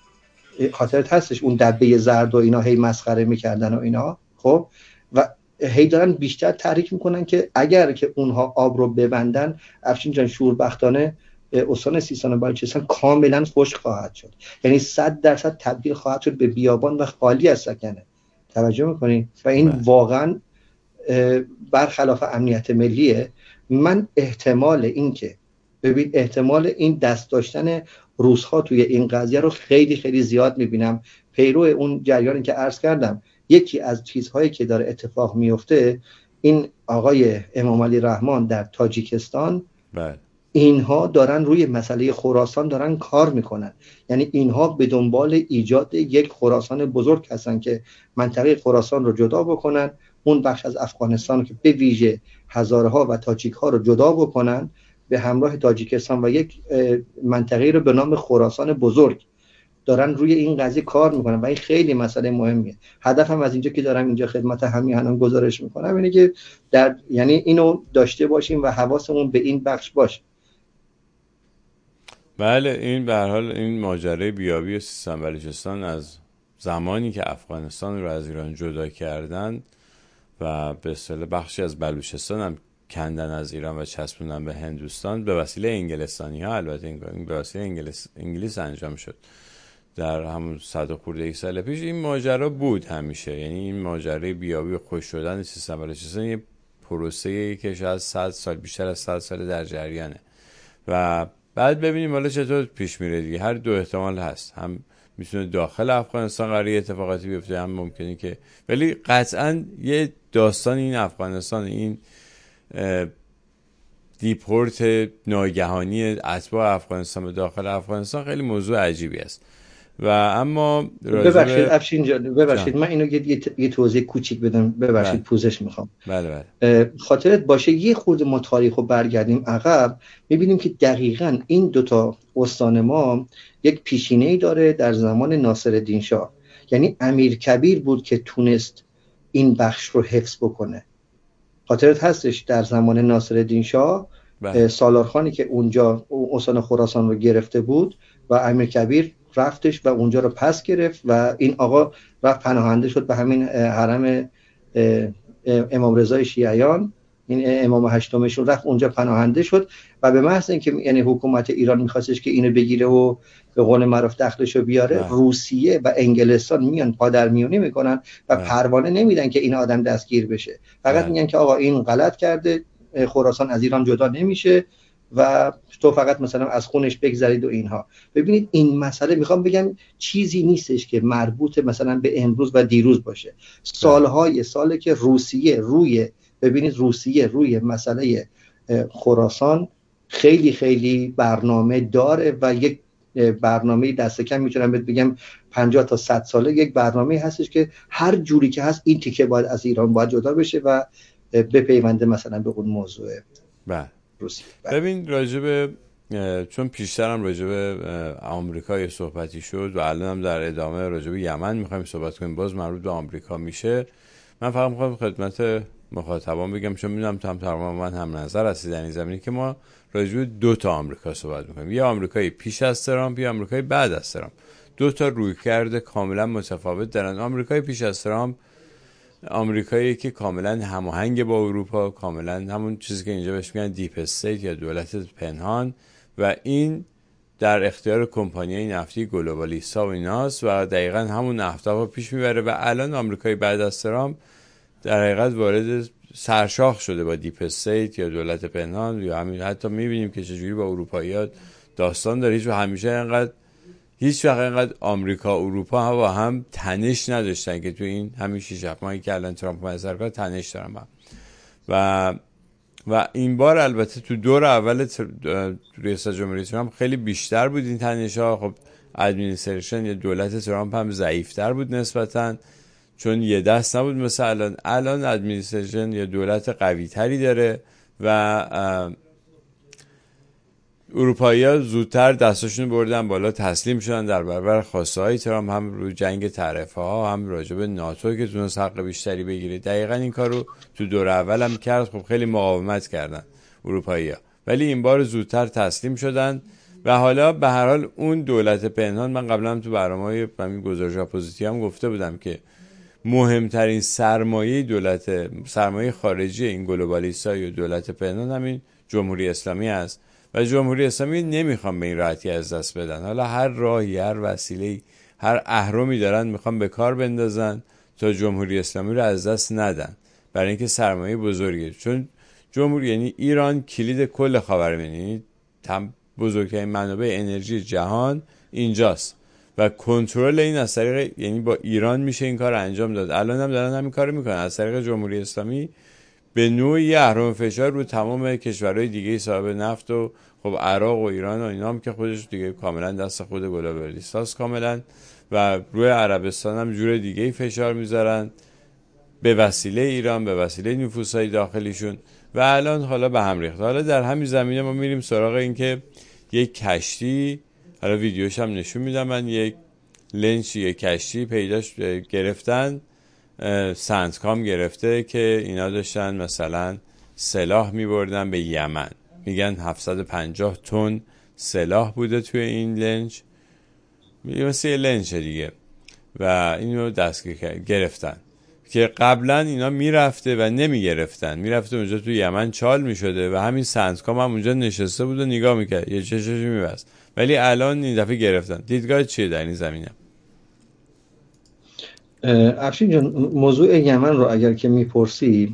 S2: خاطرت هستش اون دبه زرد و اینا هی مسخره میکردن و اینا. خب و هی دارن بیشتر تحریک میکنن که اگر که اونها آب رو ببندن، افشین جان شوربختانه استان سیستان و بلوچستان کاملا خشک خواهد شد، یعنی 100% تبدیل خواهد شد به بیابان و خالی از سکنه. توجه میکنین؟ و این واقعا برخلاف امنیت ملیه. من احتمال این دست داشتن روس‌ها توی این قضیه رو خیلی خیلی زیاد میبینم. پیرو اون جریانی که عرض کردم، یکی از چیزهایی که داره اتفاق میفته، این آقای امام علی رحمان در تاجیکستان، اینها دارن روی مسئله خراسان دارن کار میکنن. یعنی اینها به دنبال ایجاد یک خراسان بزرگ هستن که منطقه خراسان رو جدا بکنن، اون بخش از افغانستان که به ویژه هزاره ها و تاجیک ها رو جدا بکنن به همراه تاجیکستان و یک منطقه رو به نام خراسان بزرگ دارن روی این قضیه کار میکنن و این خیلی مسئله مهمیه. هدفم از اینجا که دارم اینجا خدمت همیهنان گزارش میکنم اینه که یعنی اینو داشته باشیم و حواسمون به این بخش باشه.
S1: بله، این به هر حال این ماجرای بیابی سیستان بلوچستان از زمانی که افغانستان رو از ایران جدا کردن و به اصطلاح بخشی از بلوچستان هم کندن از ایران و چسبوندن به هندوستان به وسیله انگلستانی ها. البته این به وسیله انگلیس انجام شد در همون 100 خورده سال پیش. این ماجرا بود همیشه، یعنی این ماجرای بیابی و خوش شدن سیستم بلوچستان یه پروسه‌ای که شاید 100 سال، بیشتر از 100 سال در جریانه و بعد ببینیم حالا چطور پیش میره دیگه. هر دو احتمال هست، هم میتونه داخل افغانستان قراره اتفاقاتی بیفته، هم ممکنه که، ولی قطعا یه داستان این افغانستان، این دیپورت ناگهانی اتباع افغانستان به داخل افغانستان خیلی موضوع عجیبی است. و اما
S2: ببخشید افشین جان، ببخشید من اینو یه توضیح کوچیک بدم، ببخشید پوزش میخوام.
S1: بله.
S2: خاطرت باشه یه خورده ما تاریخو برگردیم عقب، میبینیم که دقیقاً این دوتا استان ما یک پیشینه‌ای داره در زمان ناصرالدین شاه. یعنی امیرکبیر بود که تونست این بخش رو حفظ بکنه. خاطرت هستش در زمان ناصرالدین شاه سالارخانی که اونجا استان خراسان رو گرفته بود و امیرکبیر رفتش و اونجا رو پس گرفت و این آقا رفت پناهنده شد به همین حرم امام رضای شیعیان، این امام هشتمشون رفت اونجا پناهنده شد و به محض اینکه یعنی حکومت ایران میخواستش که اینو بگیره و به قول معروف دخلشو بیاره، روسیه و انگلستان میان پادرمیونی میکنن و پروانه نمیدن که این آدم دستگیر بشه، فقط میگن که آقا این غلط کرده، خراسان از ایران جدا نمیشه و تو فقط مثلا از خونش بگذرید و اینها. ببینید این مسئله میخوام بگم چیزی نیستش که مربوط مثلا به امروز و دیروز باشه. ساله که روسیه روی مسئله خراسان خیلی خیلی برنامه داره و یک برنامه دست کم میتونم بگم 50 تا 100 ساله یک برنامه هستش که هر جوری که هست این تیکه باید از ایران باید جدا بشه و بپیونده مثلا به اون موضوع روسیه.
S1: ببین راجب چون پیشترم راجب آمریکا صحبتی شد و الان هم در ادامه راجب یمن میخوایم صحبت کنیم، باز مربوط به آمریکا میشه. من فقط میخوام خدمت مخاطبان بگم، چون میدونم تو هم تقریبا من هم نظر هستی در این زمینه، که ما راجب دو تا آمریکا صحبت میکنیم، یه آمریکای پیش از ترامپ، یه آمریکای بعد از ترامپ. دو تا رویکرد کاملا متفاوت دارن. آمریکای پیش از ترامپ آمریکایی که کاملا هماهنگ با اروپا، کاملا همون چیزی که اینجا بهش میگن دیپ استیت یا دولت پنهان، و این در اختیار کمپانیای نفتی گلوبالیستا و ایناست و دقیقاً همون نفتا رو پیش میبره. و الان آمریکای بعد از ترامپ در حقیقت وارد سرشاخ شده با دیپ استیت یا دولت پنهان، یا همین حتی میبینیم که چجوری با اروپایی‌ها داستان داره. هیچ وقت اینقدر آمریکا و اروپا با هم تنش نداشتن که تو این همین 6 ماهی که الان ترامپ سرکار تنش دارن و این بار البته تو دور اول ریاست جمهوری ترامپ خیلی بیشتر بود این تنش‌ها. خب ادمینستریشن یا دولت ترامپ هم ضعیف‌تر بود نسبتاً، چون یه دست نبود مثلا الان ادمینستریشن یا دولت قوی‌تری داره و اروپایی‌ها زودتر دستاشون بردن بالا، تسلیم شدن در برابر خواسته‌های ترامپ، هم رو جنگ طرفه‌ها هم راجع به ناتو که تونست حق بیشتری بگیره. دقیقاً این کارو تو دور اول هم کرد. خب خیلی مقاومت کردن اروپایی‌ها، ولی این بار زودتر تسلیم شدن و حالا به هر حال اون دولت پنهان، من قبلا هم تو برنامه‌های همین گزارش اپوزیتی هم گفته بودم که مهمترین سرمایه خارجی این گلوبالیستا یا دولت پنهان همین جمهوری اسلامی است و جمهوری اسلامی نمیخوام به این راحتی از دست بدن. حالا هر راهی، هر وسیله‌ای، هر اهرمی دارن میخوام به کار بندازن تا جمهوری اسلامی رو از دست ندن، برای اینکه سرمایه بزرگه. چون جمهوری یعنی ایران کلید کل خاورمیانه، بزرگترین منابع انرژی جهان اینجاست و کنترل این از طریق، یعنی با ایران میشه این کار انجام داد. الان هم دارن همین کارو میکنن از طریق جمهوری اسلامی، به نوعی اهرم فشار رو تمام کشورهای دیگه صاحب نفت و خب عراق و ایران و اینا هم که خودش دیگه کاملا دست خود گلوبالیستاست کاملا، و روی عربستان هم جور دیگه فشار میذارن به وسیله ایران، به وسیله نفوذهای داخلیشون و الان حالا به هم ریخته. حالا در همین زمینه ما میریم سراغ این که یک کشتی، حالا ویدیوش هم نشون میدم من، یک لنچ یک کشتی پیداش گرفتن، سنتکام گرفته که اینا داشتن مثلا سلاح میبردن به یمن. میگن 750 تن سلاح بوده توی این لنچ، مثل یه لنچ دیگه، و اینو دستگیر گرفتن که قبلا اینا میرفته و نمیگرفتن، میرفته اونجا تو یمن چال میشده و همین سندکام هم اونجا نشسته بود و نگاه میکرد، یه چشش میبست، ولی الان این دفعه گرفتن. دیدگاه چیه در این زمینه؟
S2: افشین جان، موضوع یمن رو اگر که میپرسی،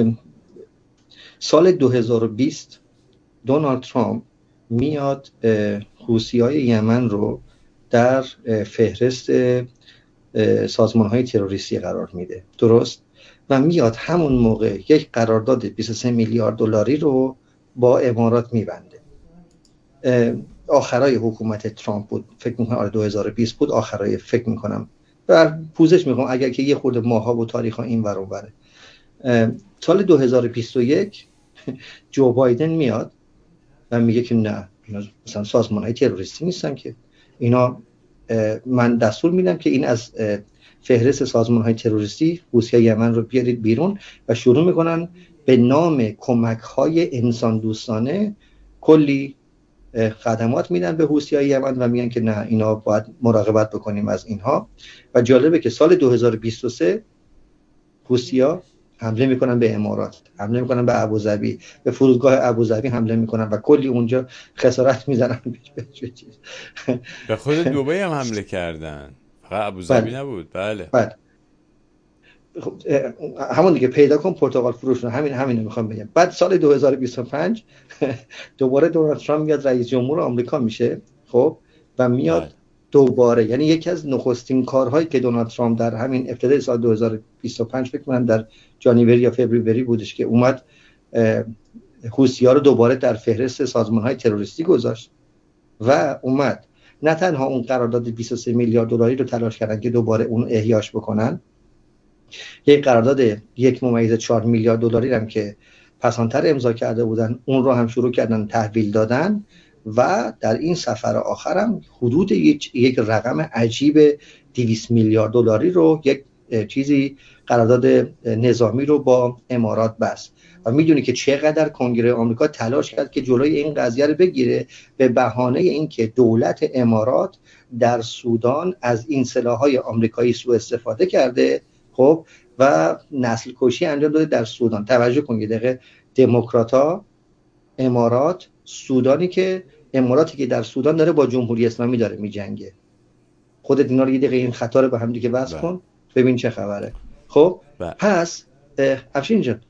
S2: سال 2020 دونالد ترامپ میاد حوثی‌های یمن رو در فهرست سازمان‌های تروریستی قرار میده، درست؟ و میاد همون موقع یک قرارداد 23 میلیارد دلاری رو با امارات میبنده. آخرای حکومت ترامپ بود، فکر میکنم 2020 بود، آخرای فکر میکنم، در پوزش میکنم اگر که یه خورده ماها و تاریخ این ور اون وره. سال 2021 جو بایدن میاد و میگه که نه، اینا مثلا سازمان‌های تروریستی نیستن که اینا، من دستور میدم که این از فهرست سازمان‌های تروریستی حوثی‌های یمن رو بیارید بیرون، و شروع میکنن به نام کمک‌های انسان دوستانه کلی خدمات میدن به حوثی‌های یمن و میگن که نه، اینا باید مراقبت بکنیم از اینها. و جالبه که سال 2023 حوثی‌ها حمله میکنن به امارات، حمله میکنن به ابوظبی، به فرودگاه ابوظبی حمله میکنن و کلی اونجا خسارت میزنن.
S1: به خود دبی هم حمله کردن، فقط ابوظبی نبود. بله.
S2: همون دیگه، پیدا کن پرتغال فروش، همینو میخوام بگم. بعد سال 2025 دوباره دونالد ترامپ میاد رئیس جمهور آمریکا میشه، خب، و میاد دوباره، یعنی یکی از نخستین کارهایی که دونالد ترامپ در همین ابتدای سال 2025 فکر کنم در جانیوری یا فوریه بودش که اومد حوثی‌ها رو دوباره در فهرست سازمان‌های تروریستی گذاشت و اومد نه تنها اون قرارداد 23 میلیارد دلاری رو تلاش کردن که دوباره اون احیاش بکنن، یک قرارداد 1.4 میلیارد دلاری هم که پسانتر امضا کرده بودن اون رو هم شروع کردن تحویل دادن، و در این سفر آخرم حدود یک رقم عجیب 200 میلیارد دلاری رو، یک چیزی قرارداد نظامی رو با امارات بست. و میدونی که چقدر کنگره آمریکا تلاش کرد که جلوی این قضیه رو بگیره، به بهانه اینکه دولت امارات در سودان از این سلاح‌های آمریکایی سوء استفاده کرده، خب، و نسل کشی انجام داده در سودان. توجه کن یه دقیقه، دموکراتا، امارات، سودانی که اماراتی که در سودان داره با جمهوری اسلامی داره میجنگه. خودت اینا رو یه دقیقه این خطا رو به هم دیگه وصل کن ببین چه خبره. خب پس افشین جان،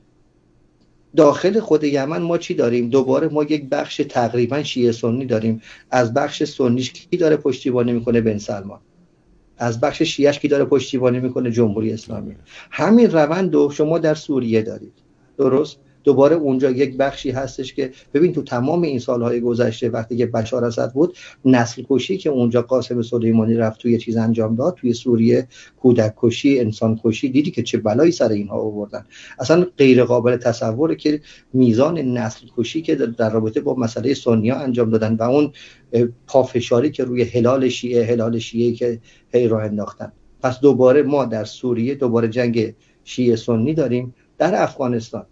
S2: داخل خود یمن ما چی داریم؟ دوباره ما یک بخش تقریبا شیعه سنی داریم. از بخش سنیش کی داره پشتیبانی میکنه؟ بن سلمان. از بخش شیعه‌اش کی داره پشتیبانی میکنه؟ جمهوری اسلامی. همین روند رو شما در سوریه دارید، درست؟ دوباره اونجا یک بخشی هستش که ببین تو تمام این سالهای گذشته وقتی که بشار اسد بود، نسل کشی که اونجا قاسم سلیمانی رفت توی چیز انجام داد توی سوریه، کودک کشی، انسان کشی، دیدی که چه بلایی سر اینها آوردن. اصلا غیر قابل تصوره که میزان نسل کشی که در رابطه با مسئله سنی‌ها انجام دادن و اون پافشاری که روی هلال شیعه که هی راه انداختن. پس دوباره ما در سوریه دوباره جنگ شیعه سنی داریم. در افغانستان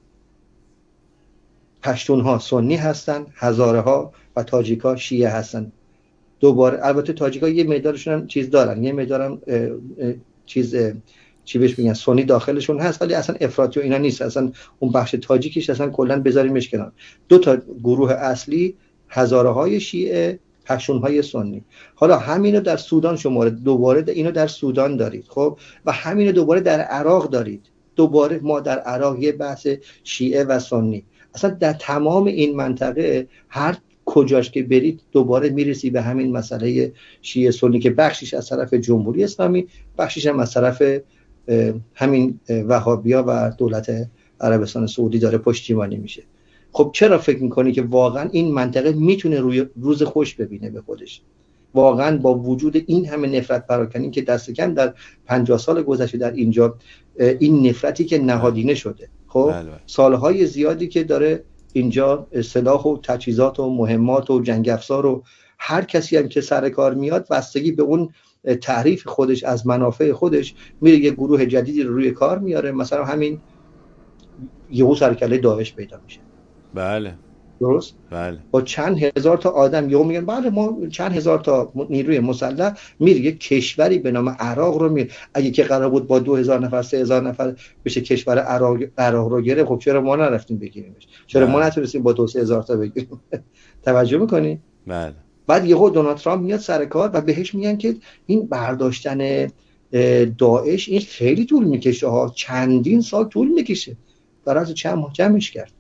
S2: پشتونها سنی هستن، هزاره‌ها و تاجیک‌ها شیعه هستن. دوباره البته تاجیک‌ها یه مقدارشون هم چیز دارن، یه مقدارم چی بهش میگن سنی داخلشون هست، ولی اصلا افراطی و اینا نیست. اصلا اون بخش تاجیکیش اصلا کلا بذاریمش کنار. دو تا گروه اصلی، هزاره‌های شیعه، پشتونهای سنی. حالا همینو در سودان شماره دوباره اینو در سودان دارید، خب، و همینو دوباره در عراق دارید. دوباره ما در عراق یه بحث شیعه و سنی. اصلا در تمام این منطقه هر کجاش که برید دوباره میرسی به همین مسئله شیعه سنی که بخشش از طرف جمهوری اسلامی، بخشش هم از طرف همین وهابیا و دولت عربستان سعودی داره پشتیبانی میشه. خب چرا فکر میکنی که واقعا این منطقه میتونه روز خوش ببینه به خودش؟ واقعا با وجود این همه نفرت پراکنی که دست کم در 50 سال گذشته در اینجا، این نفرتی که نهادینه شده، خب سالهای زیادی که داره اینجا سلاح و تجهیزات و مهمات و جنگ افزار و هر کسی هم که سر کار میاد بستگی به اون تعریف خودش از منافع خودش میره یه گروه جدیدی رو روی کار میاره. مثلا همین یهو سرکله داعش پیدا میشه.
S1: بله
S2: درست؟
S1: بله.
S2: با چند هزار تا آدم یهو میگن بله ما چند هزار تا نیروی مسلح میره یک کشوری به نام عراق رو میره. اگه که قرار بود با 2000 نفر 3000 نفر بشه کشور عراق رو گرفت، خب چرا ما نرفتیم بگیریمش؟ چرا ما نتونستیم با 2000 تا بگیریم؟ توجه میکنی؟
S1: بله.
S2: بعد یهو دونالد ترامپ میاد سر کار و بهش میگن که این برداشتن داعش این خیلی طول میکشه ها، چندین سال طول میکشه. برای از چند ماه جمعش کرد.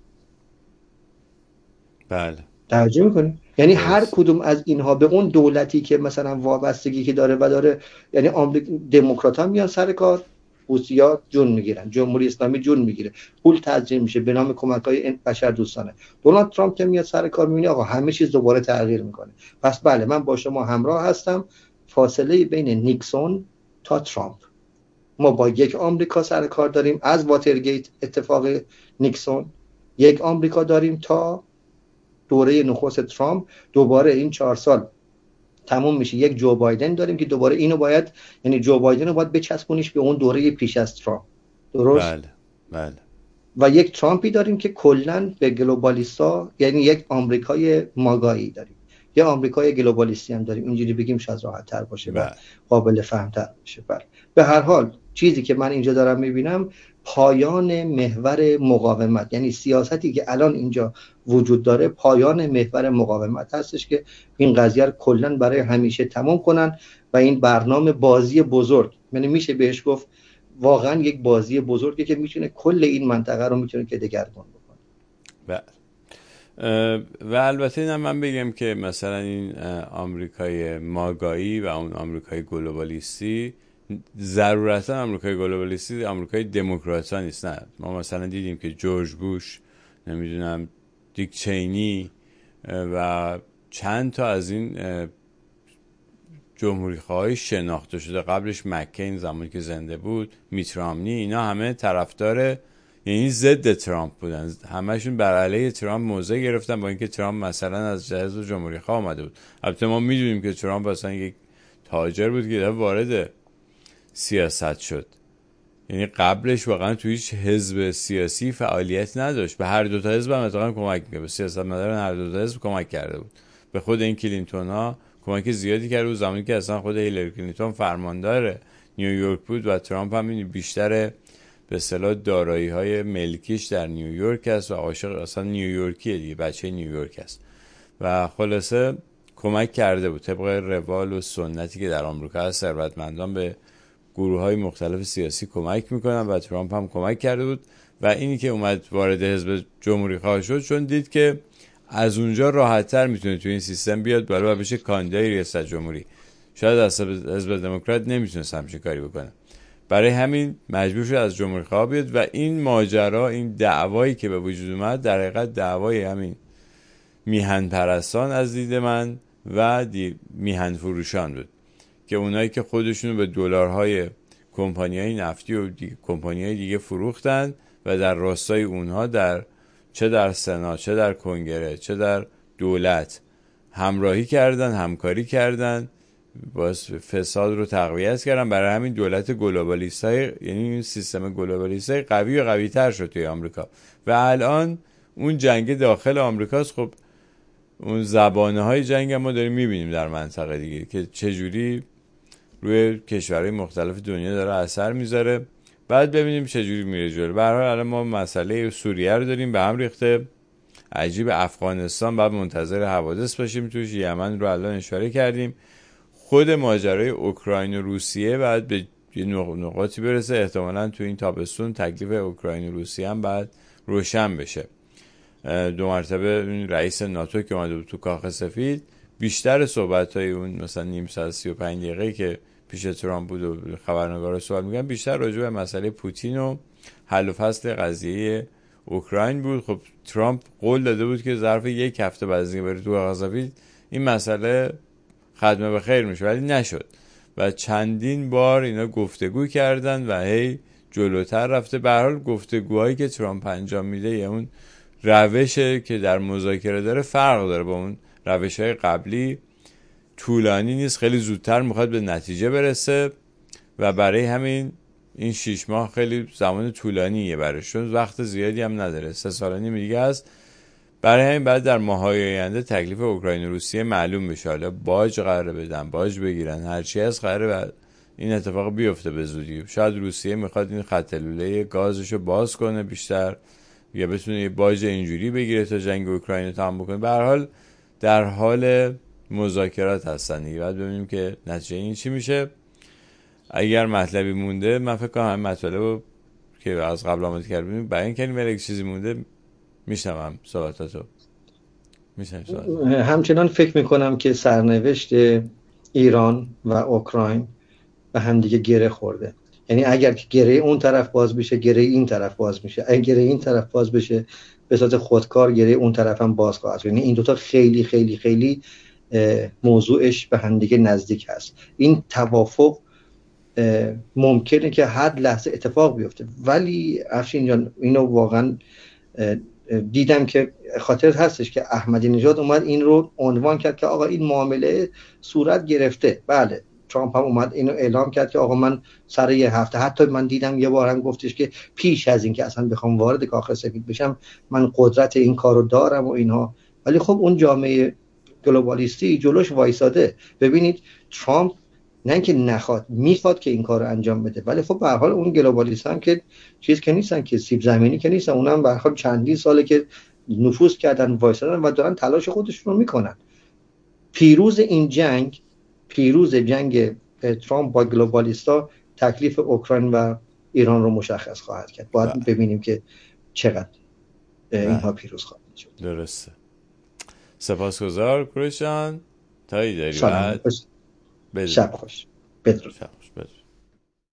S1: بله.
S2: توجه میکنی؟ یعنی هر کدوم از اینها به اون دولتی که مثلا وابستگی که داره و داره، یعنی دموکرات ها میان سر کار، حوثی‌ها جون میگیرن، جمهوری اسلامی جون میگیره، پول تزریق میشه به نام کمک‌های بشر دوستانه. دونالد ترامپ که میاد سر کار میبینه آقا همه چیز دوباره تغییر میکنه. پس بله من با شما همراه هستم. فاصله بین نیکسون تا ترامپ، ما با یک آمریکا سر کار داریم از واترگیت اتفاق نیکسون، یک آمریکا داریم تا دوره نخست ترامپ. دوباره این 4 سال تموم میشه، یک جو بایدن داریم که دوباره اینو باید، یعنی جو بایدن رو باید بچسبونیش به اون دوره پیش از ترامپ. درست؟
S1: بله. بله.
S2: و یک ترامپی داریم که کلاً به گلوبالیستا، یعنی یک آمریکای ماگایی داریم، یا آمریکای گلوبالیستی هم داریم. اینجوری بگیم شاید راحت تر باشه و قابل فهم تر باشه. بله. به هر حال چیزی که من اینجا دارم میبینم پایان محور مقاومت، یعنی سیاستی که الان اینجا وجود داره پایان محور مقاومت هستش که این قضیه رو کلاً برای همیشه تمام کنن و این برنامه بازی بزرگ، یعنی میشه بهش گفت واقعا یک بازی بزرگی که میتونه کل این منطقه رو میتونه که دگرگون بکنه.
S1: بله. و البته اینم من بگم که مثلا این آمریکای ماگایی و اون آمریکای گلوبالیستی ضرورتا آمریکای گلوبالیستی آمریکای دموکرات‌ها نیست. نه، ما مثلا دیدیم که جورج بوش، نمیدونم دیک چینی و چند تا از این جمهوری‌خواهای شناخته شده، قبلش مکین زمانی که زنده بود، میت رامنی، اینا همه طرفدار، یعنی ضد ترامپ بودن، همشون بر علیه ترامپ موضع گرفتن، با اینکه ترامپ مثلا از حزب جمهوری‌خواه آمده بود. البته ما میدونیم که ترامپ اصلا یک تاجر بود که وارد سیاست شد، یعنی قبلش واقعا توی هیچ حزب سیاسی فعالیت نداشت. به هر دو تا حزب هم اتفاقا کمک می‌کرد، به سیاستمداران هر دو تا حزب کمک کرده بود. به خود این کلینتون ها کمک زیادی کرده بود زمانی که اصلا خود هیلاری کلینتون فرماندار نیویورک بود و ترامپ هم بیشتر به اصطلاح دارایی‌های ملکیش در نیویورک است و عاشق اصلا نیویورکیه دیگه، بچه نیویورک است و خلاصه کمک کرده بود. طبق روال و سنتی که در آمریکا هست، ثروتمندان به گروه‌های مختلف سیاسی کمک میکنن و ترامپ هم کمک کرده بود و اینی که اومد وارد حزب جمهوری‌خواه شد چون دید که از اونجا راحت‌تر میتونه تو این سیستم بیاد بالا و بشه کاندیدای ریاست جمهوری. شاید از حزب دموکرات نمیتونست همچین کاری بکنه، برای همین مجبور شد از جمهوری‌خواه بیاد و این ماجرا، این دعوایی که به وجود اومد در حقیقت دعوای همین میهن پرستان از دید من و میهن فروشان بود که اونایی که خودشونو به دلارهای کمپانی‌های نفتی و کمپانی‌های دیگه فروختن و در راستای اونها چه در سنا، چه در کنگره، چه در دولت همراهی کردن، همکاری کردن، باز فساد رو تقویت کردن. برای همین دولت گلوبالیستای، یعنی این سیستم گلوبالیستای قوی و قوی تر شد توی آمریکا و الان اون جنگ داخل آمریکاست. خب اون زبانه های جنگ ما داریم میبینیم در منطقه دیگه که چجوری روی کشورهای مختلف دنیا داره اثر میذاره. بعد ببینیم چجوری میره جلو. به هر حال الان ما مسئله سوریه رو داریم به هم ریخته، عجیب افغانستان بعد منتظر حوادث باشیم توش، یمن رو الان اشاره کردیم، خود ماجرای اوکراین و روسیه بعد به نقاطی برسه، احتمالاً تو این تابستون تکلیف اوکراین و روسیه هم بعد روشن بشه. 2 مرتبه رئیس ناتو که اومده بود تو کاخ سفید، بیشتر صحبت‌های اون مثلا نیم ساعت 35 دقیقه که پیش ترامپ بود و خبرنگارا سوال می‌کردن بیشتر راجع به مسئله پوتین و حل و فصل قضیه اوکراین بود. خب ترامپ قول داده بود که ظرف 1 هفته بعد از اینکه بره تو کاخ سفید این مسئله ختم به خیر میشه، ولی نشد و چندین بار اینا گفتگو کردن و هی جلوتر رفته. به هر حال گفتگوهایی که ترامپ انجام میده یا اون روشه که در مذاکره داره فرق داره با اون روش‌های قبلی، طولانی نیست، خیلی زودتر میخواد به نتیجه برسه و برای همین این 6 ماه خیلی زمان طولانیه برایش، وقت زیادی هم نداره، 3 سال و نیم دیگه است. برای همین بعد در ماهای آینده تکلیف اوکراین و روسیه معلوم بشه. حالا باج قراره بدن، باج بگیرن، هرچی از قراره این اتفاق بیفته به زودی. شاید روسیه میخواد این خط لوله گازشو باز کنه بیشتر، یا بتونه یه باج اینجوری بگیره تا جنگ اوکراین رو تمام بکنه. به هر حال در حال مذاکرات هستن دیگه، بعد ببینیم که نتیجه این چی میشه. اگر مطلبی مونده، من فکر کنم همین مطلبو که از قبل آماده کردیم بیان کنیم، ولی چیزی مونده میشنوم صحبتاتو.
S2: همچنان فکر میکنم که سرنوشت ایران و اوکراین به هم دیگه گره خورده. یعنی اگر که گره اون طرف باز بشه، گره این طرف باز میشه. اگر گره این طرف باز بشه، به صورت خودکار گره اون طرف هم باز خواهد. یعنی این دوتا خیلی خیلی خیلی موضوعش به هم دیگه نزدیک هست. این توافق ممکنه که هر لحظه اتفاق بیفته، ولی افشین جان اینو واقعا دیدم که خاطر هستش که احمدی نژاد اومد این رو عنوان کرد که آقا این معامله صورت گرفته. بله، ترامپ هم اومد اینو اعلام کرد که آقا من سر یه هفته، حتی من دیدم یه بار هم گفتش که پیش از این که اصلا بخوام وارد کاخ سفید بشم من قدرت این کارو دارم و اینها. ولی خب اون جامعه گلوبالیستی جلوش وایساده. ببینید ترامپ نه اینکه نخواد، میخواد که این کارو انجام بده، ولی خب به هر حال اون گلوبالیستان که چیز که نیستن، که سیب زمینی که نیستن، اونم به هر حال چندین ساله که نفوذ کردن، وایسادن و دارن تلاش خودشون رو میکنن. پیروز جنگ ترامپ با گلوبالیستا تکلیف اوکراین و ایران رو مشخص خواهد کرد. باید ببینیم که چقدر اینها پیروز خواهد شد.
S1: درسته. سپاسگزار کوروش جان. تایی داری
S2: شب خوش. بدرود.